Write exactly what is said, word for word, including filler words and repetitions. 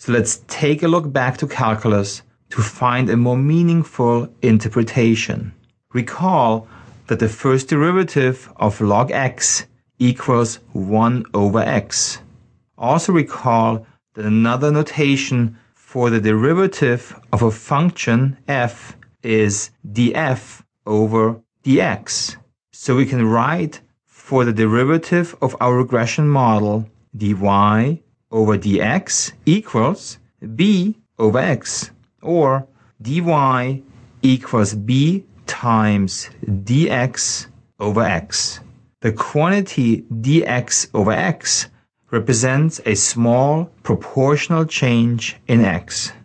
So let's take a look back to calculus to find a more meaningful interpretation. Recall that the first derivative of log x equals one over x. Also recall that another notation for the derivative of a function f is df over dx. So we can write for the derivative of our regression model dy over dx equals b over x, or dy equals b times dx over x. The quantity dx over x represents a small proportional change in x.